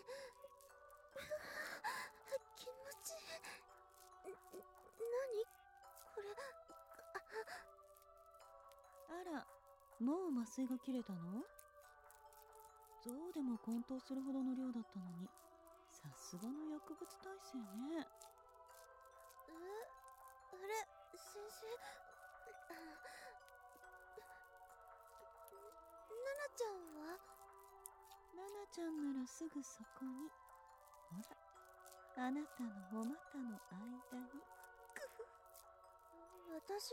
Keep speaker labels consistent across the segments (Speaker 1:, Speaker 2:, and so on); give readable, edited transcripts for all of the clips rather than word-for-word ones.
Speaker 1: 気持ちいい。何これ。
Speaker 2: あら、もう麻酔が切れたの？象でも混沌するほどの量だったのに、さすがの薬物耐性ね。
Speaker 1: あれ、先生。ナナちゃんは？
Speaker 2: ナナちゃんならすぐそこに。ほら、あなたのお股の間に。
Speaker 1: 私の？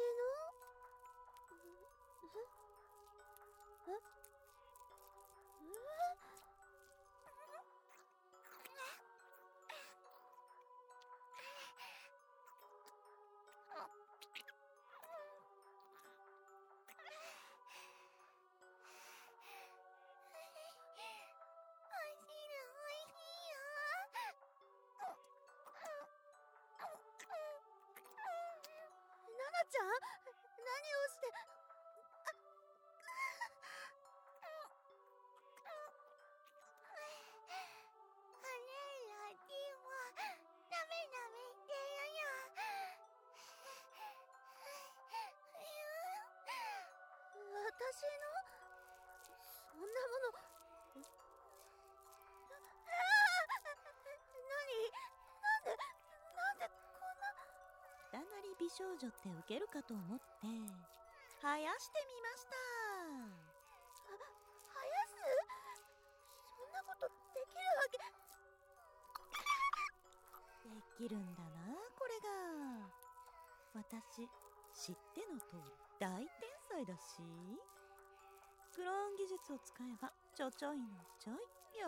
Speaker 1: ナナちゃん、何をして。私の？そんなもの。なんでこんな。
Speaker 2: 二なり美少女ってウケるかと思って生やしてみました。
Speaker 1: 生やす？そんなことできるわけ。
Speaker 2: できるんだな、これが。私知っての通り大天才だし、クローン技術を使えばちょちょいのちょいよ。
Speaker 1: こん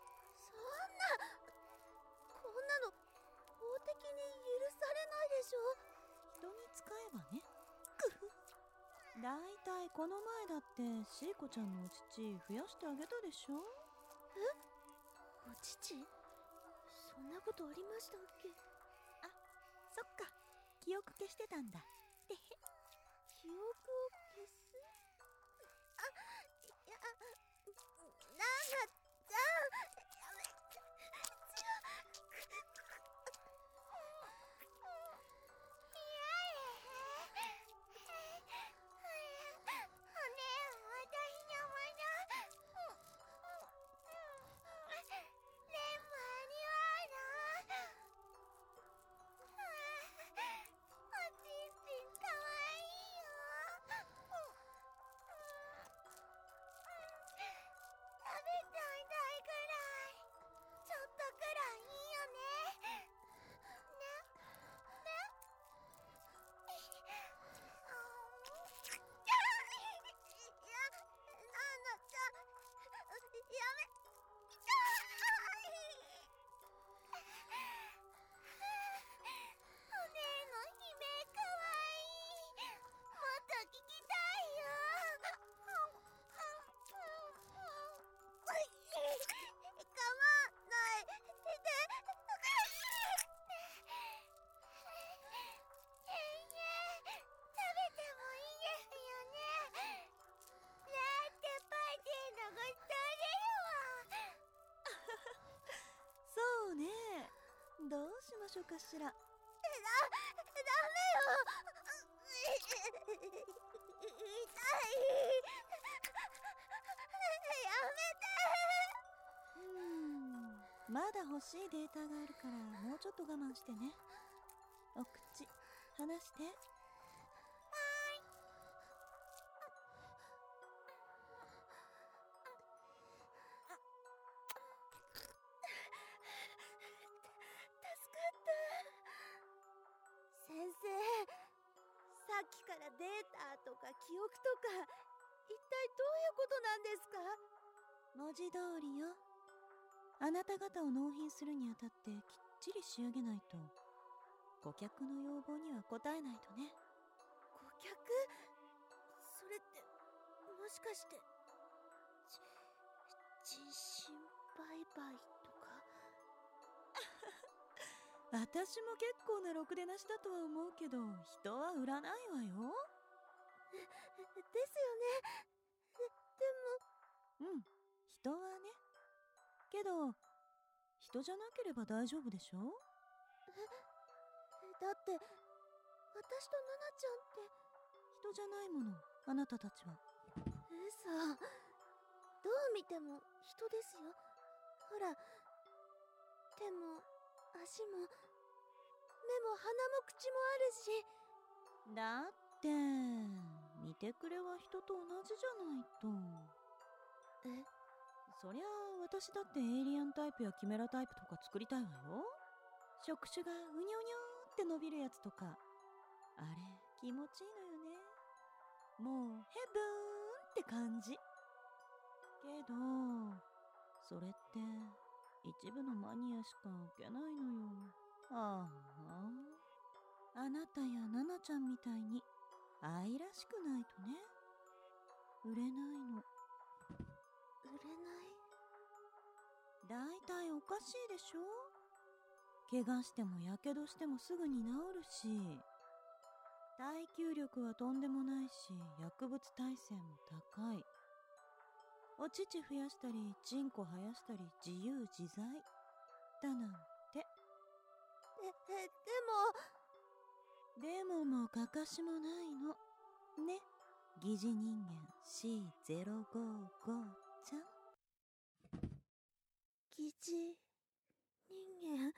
Speaker 1: なの法的に許されないでしょ。
Speaker 2: 人に使えばね。だいたいこの前だってシーコちゃんのお乳増やしてあげたでしょ。
Speaker 1: お乳？そんなことありましたっけ？
Speaker 2: あ、そっか、記憶消してたんだ。てへ。
Speaker 1: 記憶を消す？いや、ナナちゃん、やめて。
Speaker 2: そうね、どうしましょうかしら。
Speaker 1: ダメよ。痛い。やめて。
Speaker 2: まだ欲しいデータがあるからもうちょっと我慢してね。お口離して。
Speaker 1: 先生、さっきからデータとか記憶とか、一体どういうことなんですか？
Speaker 2: 文字通りよ。あなた方を納品するにあたってきっちり仕上げないと顧客の要望には応えないとね。
Speaker 1: 顧客？それってもしかして人身売買とか？
Speaker 2: 私も結構なろくでなしだとは思うけど、人は売らないわよ。
Speaker 1: ですよね。でも
Speaker 2: 人はね。けど人じゃなければ大丈夫でしょ。
Speaker 1: だって私とナナちゃんって
Speaker 2: 人じゃないもの、あなたたちは。
Speaker 1: 嘘。どう見ても人ですよ。ほら、手も足も目も鼻も口もあるし。
Speaker 2: だって見てくれは人と同じじゃないと。そりゃあ私だってエイリアンタイプやキメラタイプとか作りたいわよ。触手がうにょうにょって伸びるやつとか。あれ気持ちいいのよね。もうヘブンって感じ。けどそれって一部のマニアしか受けないのよ。あなたやナナちゃんみたいに愛らしくないとね、売れないの。
Speaker 1: 売れない。
Speaker 2: だいたいおかしいでしょ。怪我してもやけどしてもすぐに治るし、耐久力はとんでもないし、薬物耐性も高い。お乳増やしたりチンコ生やしたり自由自在だなんて。でももかかしもないのね、疑似人間 C055 ちゃん。
Speaker 1: 疑似人間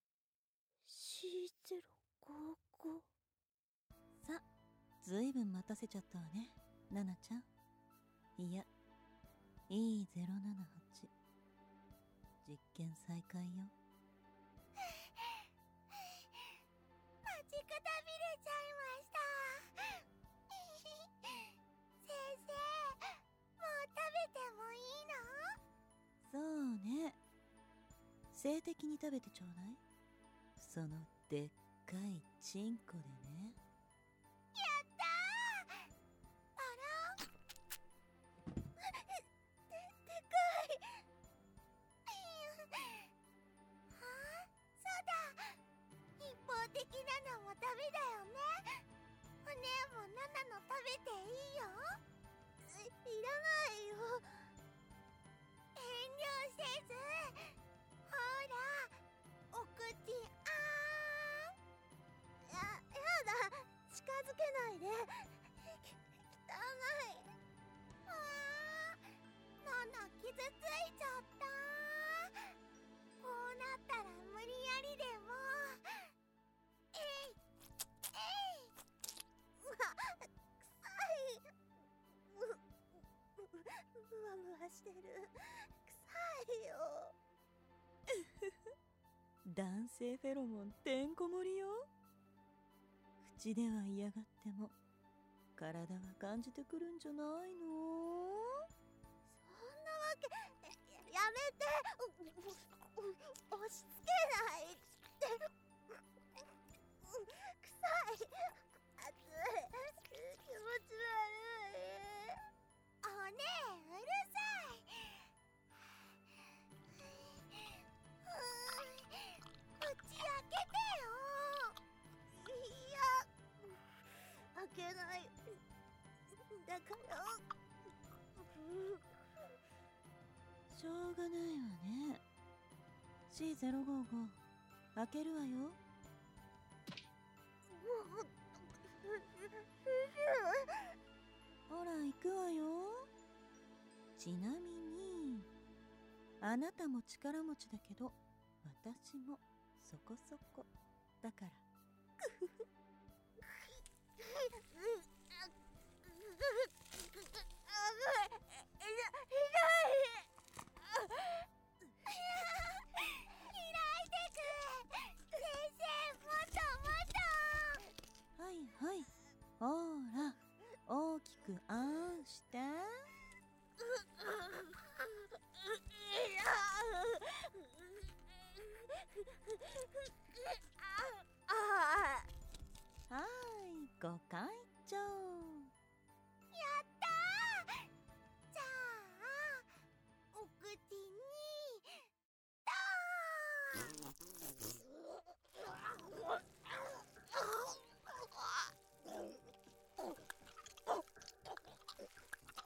Speaker 1: C055。
Speaker 2: さ、ずいぶん待たせちゃったわね、ナナちゃん。いや、E078 実験再開よ。
Speaker 1: 待ちくたびれちゃいました。先生、もう食べてもいいの？
Speaker 2: そうね、性的に食べてちょうだい。そのでっかいチンコでね。
Speaker 1: やったー。あらでかい。そうだ、一方的なのもダメだよね。お姉もナナの食べていいよ。いらないよ。遠慮せず。ほら、お口やだ、近づけないで。汚い。ナナ傷ついちゃった。こうなったら無理やりでも。うわ、臭い。ムワムワしてる。臭いよ。
Speaker 2: 男性フェロモンてんこ盛りよ。口では嫌がっても体は感じてくるんじゃないの？
Speaker 1: そんなわけ。やめて。押し付けないで。臭い。熱い。気持ち悪い。おねえ、うるさい。口開けてよ。いや、開けない。だから
Speaker 2: しょうがないわね。 C055 開けるわよ。ほら行くわよ。ちなみにあなたも力持ちだけど私もそこそこだから。はいはい、ほら大きくあんして。はい、ご会長。
Speaker 1: やったー。じゃあお口にドーン。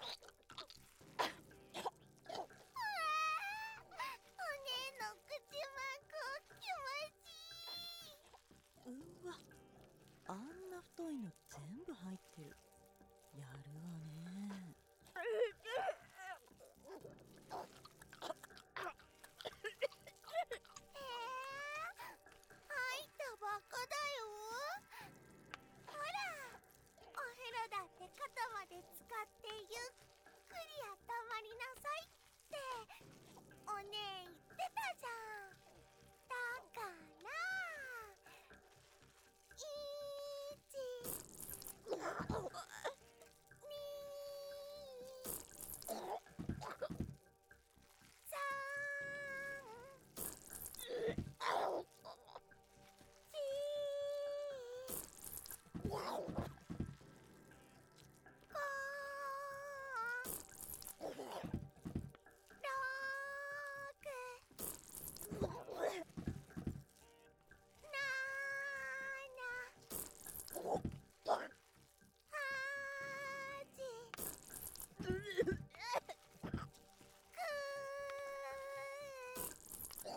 Speaker 1: お姉の口も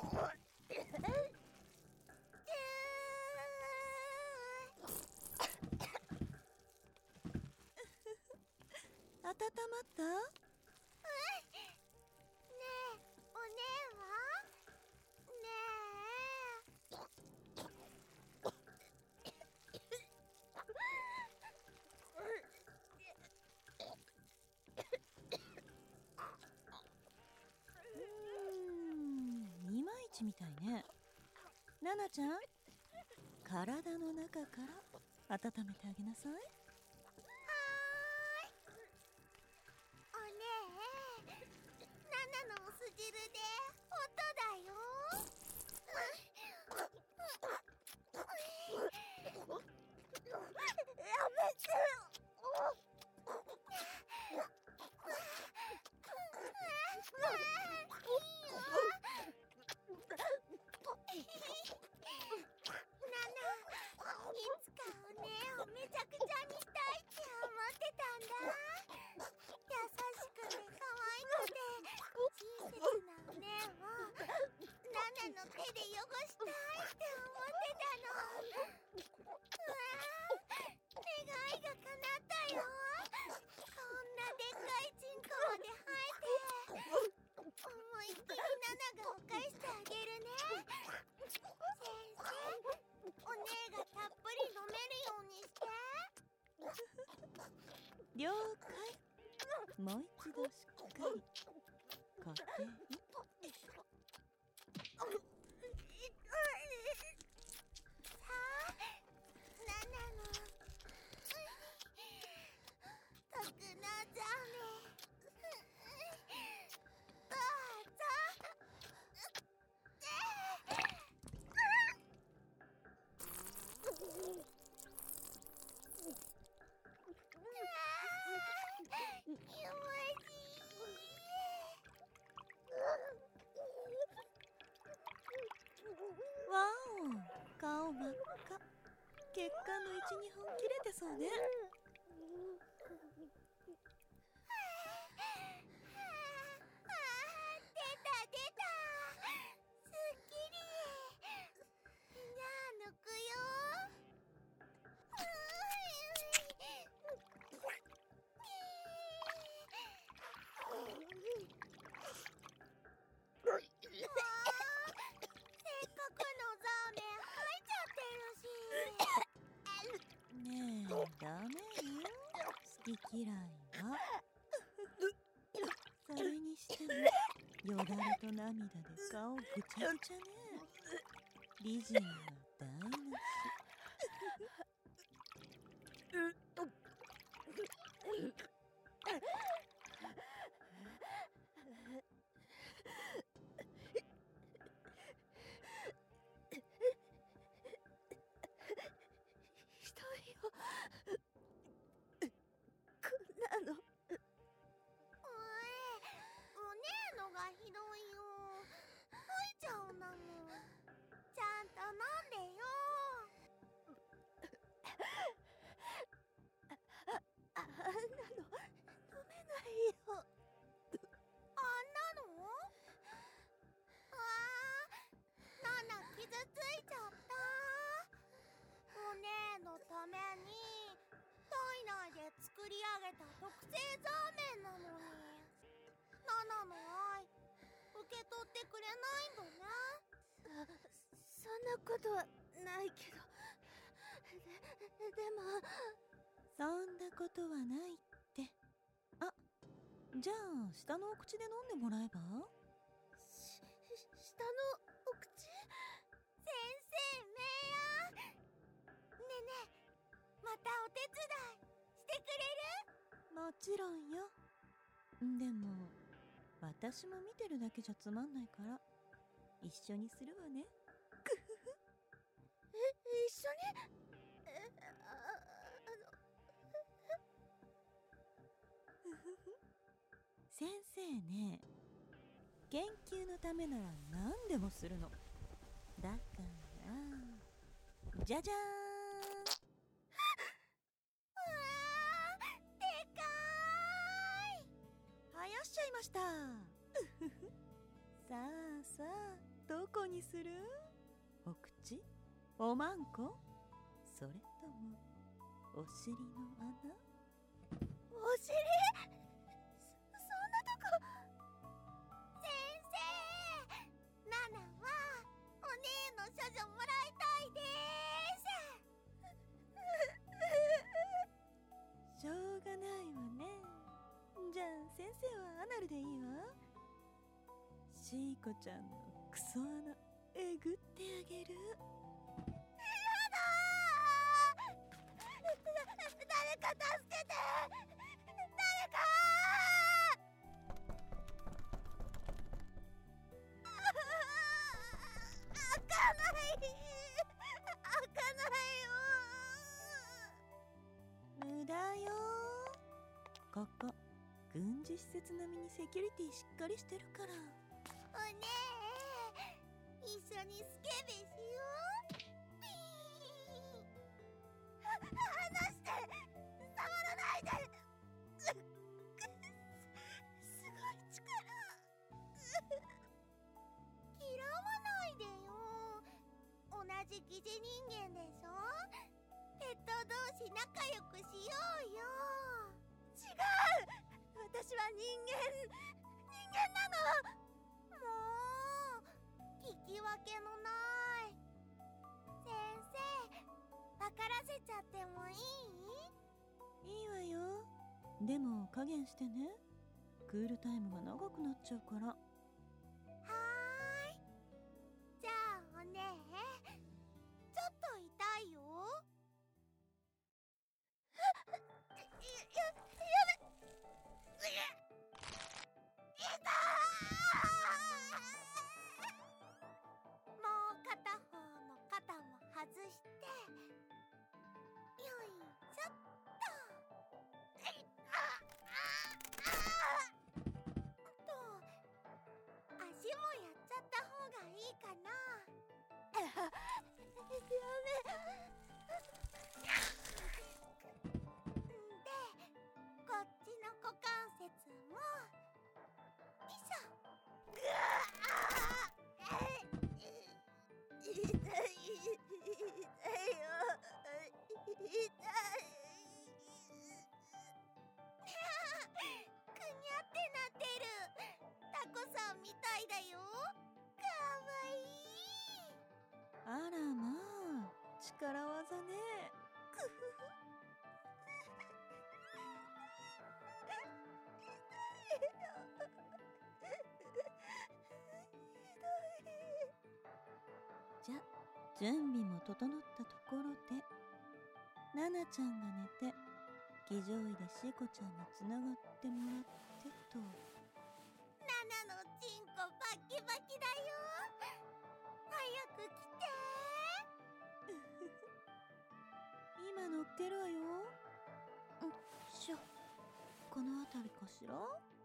Speaker 2: 温まった？
Speaker 1: ねえ、お姉は？ね
Speaker 2: いまいちみたいね。ナナちゃん、体の中から温めてあげなさい。
Speaker 1: お姉、ナナのお酢汁で音だよ。やめてよ。ナナ、いつかお姉をめちゃくちゃにしたいって思ってたんだ。優しくて可愛くて親切なお姉をナナの手で汚したいって思ってたの。願いが叶ったよ。こんなでっかいチンコまで生えて、思いっきりナナが犯してあげるね。先生、お姉がたっぷり飲めるようにして。
Speaker 2: 了解。もう一度しっかり固定。
Speaker 1: さあ、ナナの特納ザメ、どうぞ。気持ちいい。
Speaker 2: わお、顔真っ赤。血管の1、2本切れてそうね。
Speaker 1: 出た出た。すっきり。じゃあ抜くよ。せっかくのザーメン入っちゃってるし。
Speaker 2: ねえ、ダメよ。好き嫌いは。それにしてもよだれと涙で顔ぐちゃぐちゃね。美人は台無し。
Speaker 1: ひどいよ、こんなの。お姉のがひどいよ。吐いちゃうんだもん。ちゃんと飲んでよ。あんなの飲めないよ。あんなの？ナナ傷ついちゃった。お姉のために体内で作り上げた特製ザーメンなのに、ナナの愛受け取ってくれないんだね。そんなことはないけど。でも
Speaker 2: そんなことはないって。あ、じゃあ下のお口で飲んでもらえば？
Speaker 1: 下のお口？先生、名案。ねえねえ、またお手伝いしてくれる？
Speaker 2: もちろんよ。でも私も見てるだけじゃつまんないから一緒にするわね。
Speaker 1: 一緒に？
Speaker 2: 先生ね、研究のためなら何でもするの。だからじゃじゃーん。
Speaker 1: でかーい。
Speaker 2: 生やしちゃいました。さあさあ、 どこにする？お口？おまんこ？それともお尻の穴？
Speaker 1: お尻？そんなとこ。先生、ナナはお姉の処女もらいたいで
Speaker 2: ーす。しょうがないわね。じゃあ先生はアナルでいいわ。シーコちゃんのクソ穴えぐってあげる。
Speaker 1: 誰か助けて。誰か。開かない。開かないよ。
Speaker 2: 無駄よ。ここ軍事施設並みにセキュリティしっかりしてるから。
Speaker 1: お姉、一緒にスケベしよう。離して。触らないで。すごい力。嫌わないでよ。同じ疑似人間でしょ。ペット同士仲良くしようよ。違う。私は人間なの。もう聞き分けのない。先生、分からせちゃってもいい？
Speaker 2: いいわよ。でも加減してね。クールタイムが長くなっちゃうから。
Speaker 1: はーい。じゃあお姉、ちょっと痛いよ。やめ。もう片方の肩も外して、よいしょっと。足もやっちゃった方がいいかな。やめ。で、こっちの股関節も。よいしょ。痛いよ。痛い。くにゃってなってる。タコさんみたいだよ。かわいい。
Speaker 2: あらまあ、力技ね。くふふ。じゃ、準備も整ったところで、ナナちゃんが寝て、騎乗位でシコちゃんにつながってもらってと。
Speaker 1: ナナのチンコバキバキだよ。早く来て。
Speaker 2: 今乗っけるわよ。よっしょ。この辺りかしら。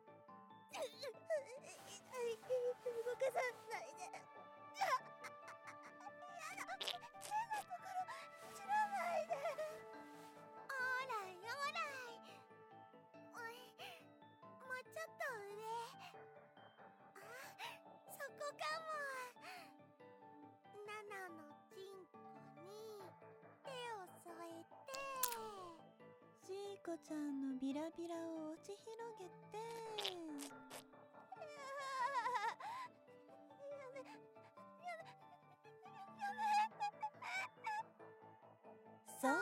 Speaker 1: 動かさないで。やだ。変なところ散らないで。オーライオーライ。もうちょっと上。そこかも。ナナのチンコに手を添えて。
Speaker 2: シーコちゃんのビラビラを落ち広げて。そう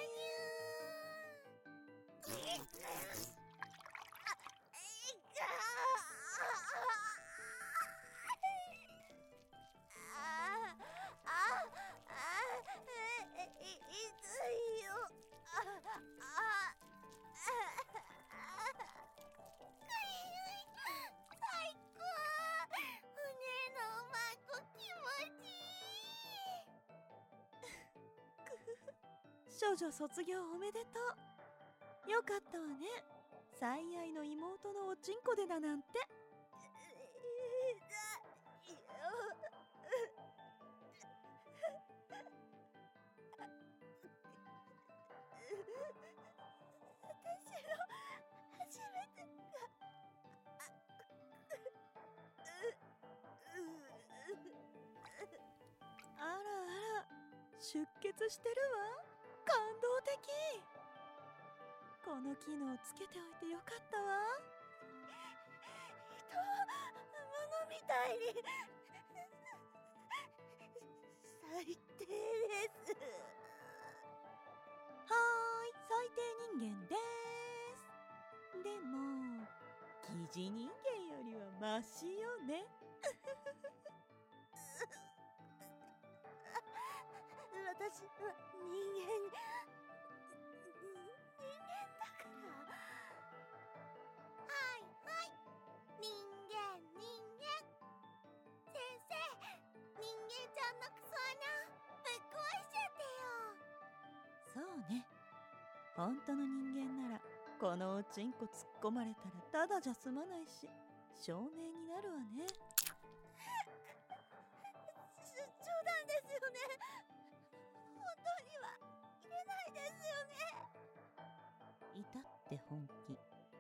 Speaker 2: 少女卒業おめでとう。よかったわね。最愛の妹のおちんこでだなんて。 出血してるわ。感動的。この機能つけておいてよかったわ。
Speaker 1: 物みたいに最低です。
Speaker 2: はーい、最低人間です。でも疑似人間よりはマシよね。
Speaker 1: 私は人間だから。はいはい、人間。先生、人間ちゃんのクソ穴ぶっ壊しちゃってよ。
Speaker 2: そうね、本当の人間ならこのおちんこ突っ込まれたらただじゃ済まないし証明になるわね。
Speaker 1: 冗談ですよね。本当には入れないですよね。
Speaker 2: いたって本気。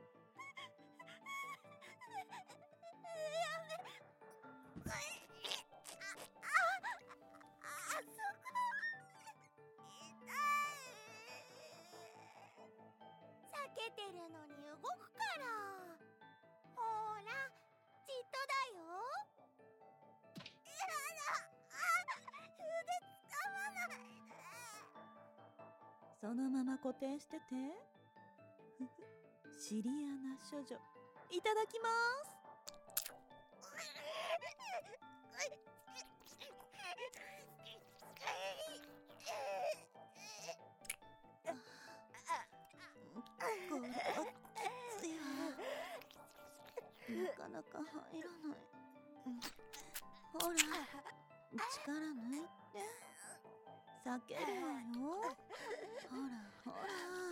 Speaker 1: 避けてるのに動くから。ほら、じっとだよ。腕つかまないで。
Speaker 2: そのまま固定してて。シリアな処女、いただきます。これはきついわ。なかなか入らない。ほら、力抜いて。避けるわよ。ほらほら。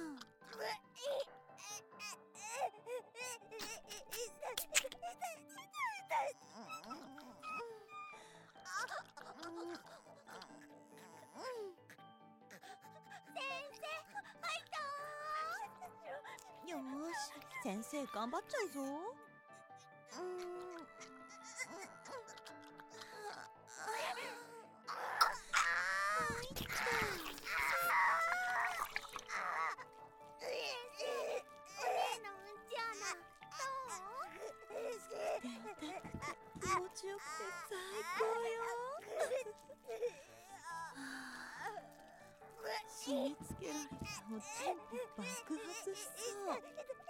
Speaker 2: よーし、先生頑張っちゃうぞ。気持ちよくて最高よ。締め付けられたおちんこ爆発しそう。
Speaker 1: いい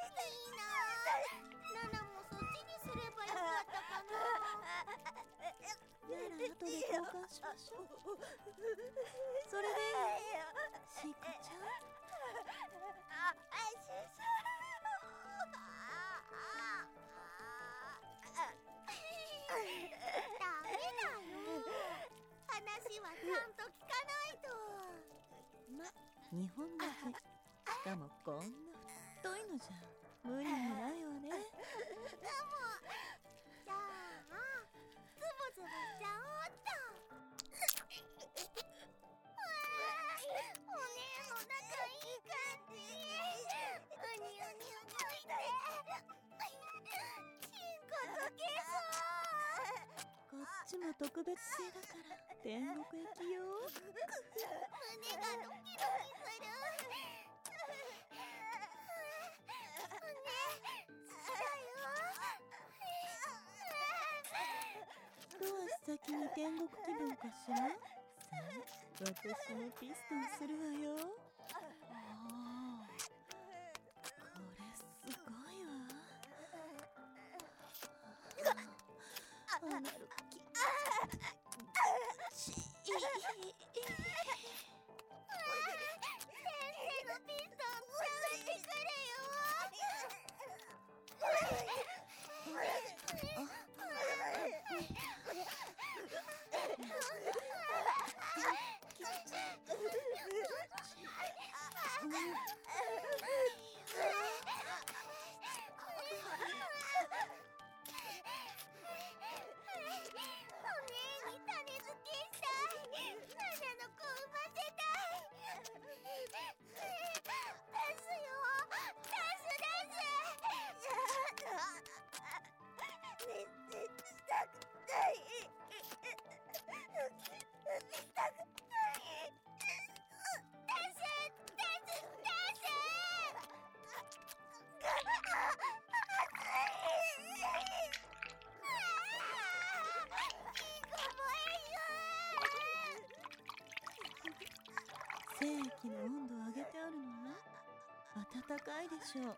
Speaker 1: な。ナナもそっちにすればよかったかな。
Speaker 2: なら後で交換しましょう。それでシーコちゃん。
Speaker 1: ダメだよ。話はちゃんと聞かないと。
Speaker 2: ま、2本だけ。しかもこんな太いのじゃ無理もないわね。
Speaker 1: じゃあズボズボしちゃおうっと。おねえの仲いい感じ。うにうに動いて。チンコ溶けそう。
Speaker 2: こっちも特別製だから天国行きよ。
Speaker 1: 胸がドキドキする。胸好きだよ。
Speaker 2: 一先に天国気分かしら。さあ、私もピストンするわよ。これすごいわ。アナル気持ちいい。
Speaker 1: 先生のピストン使ってくるよ。お姉
Speaker 2: 精液の温度を上げてあるのよ。暖かいでしょう。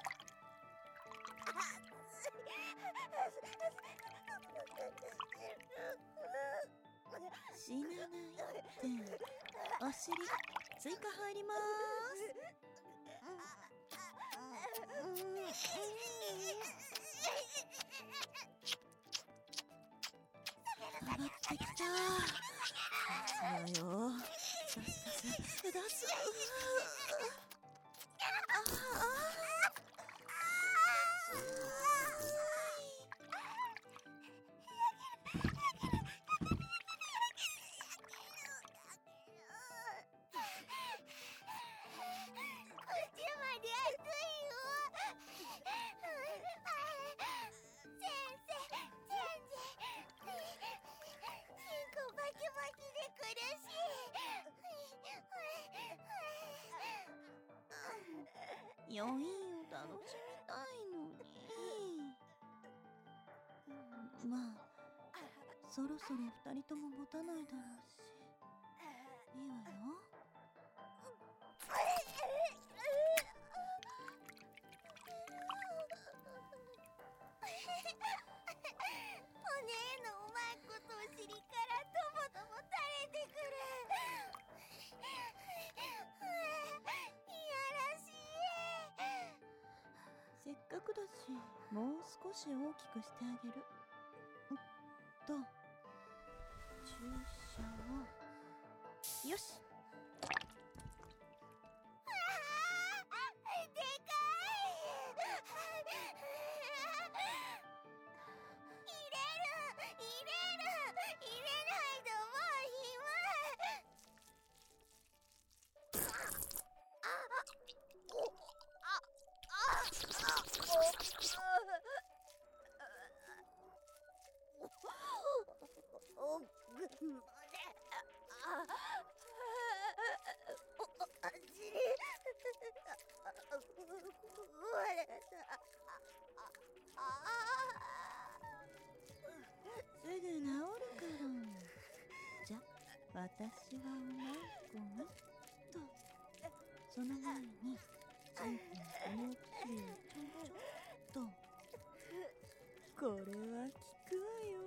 Speaker 2: 死なないってお尻追加入りまーす。上がってきた。出すわよ。出す。余韻を楽しみたいのに。まあそろそろ2人とも持たないだろうしいいわよ。
Speaker 1: お姉のうまいことお尻からとぼとぼ垂れてくる。いやらしい。
Speaker 2: せっかくだしもう少し大きくしてあげる。注射をよし。
Speaker 1: でかい。入れないともう
Speaker 2: すぐ治るから。じゃ私はおまんこにと。その前についてのこのお薬をちょんちょんと。これは効くわよ。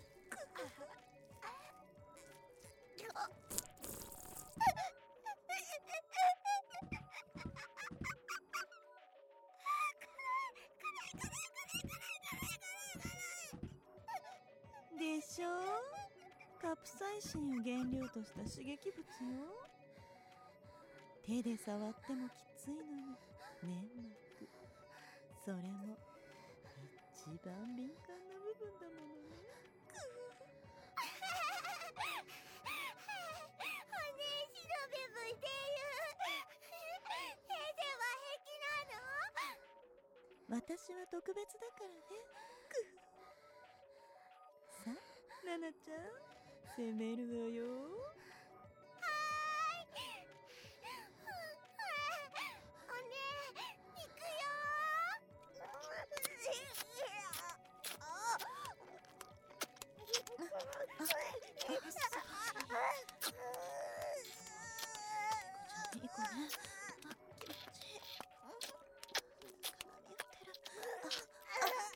Speaker 2: でしょ。カプサイシンを原料とした刺激物よ。手で触ってもきついのに粘膜、それも一番敏感な部分だものね。
Speaker 1: お姉しのべぶいていう手では平気なの？
Speaker 2: 私は特別だからね。さあナナちゃん攻めるわよ。
Speaker 1: お姉行くよ。
Speaker 2: いい子ね。気持ちいい。鏡を照ら。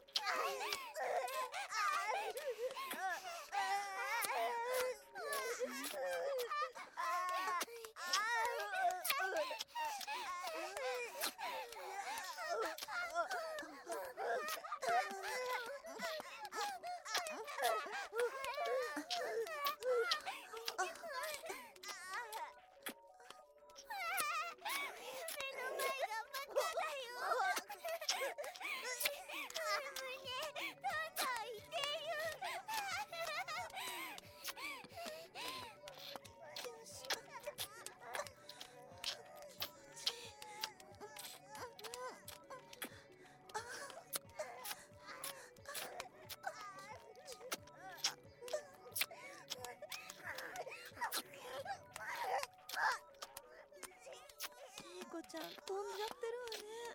Speaker 2: ちゃん飛んじゃってるわね。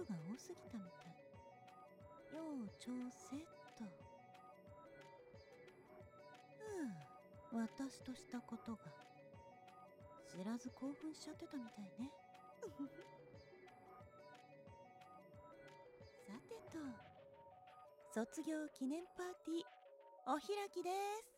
Speaker 2: ことが多すぎたみたい。要調整っと。私としたことが知らず興奮しちゃってたみたいね。さてと、卒業記念パーティーお開きです。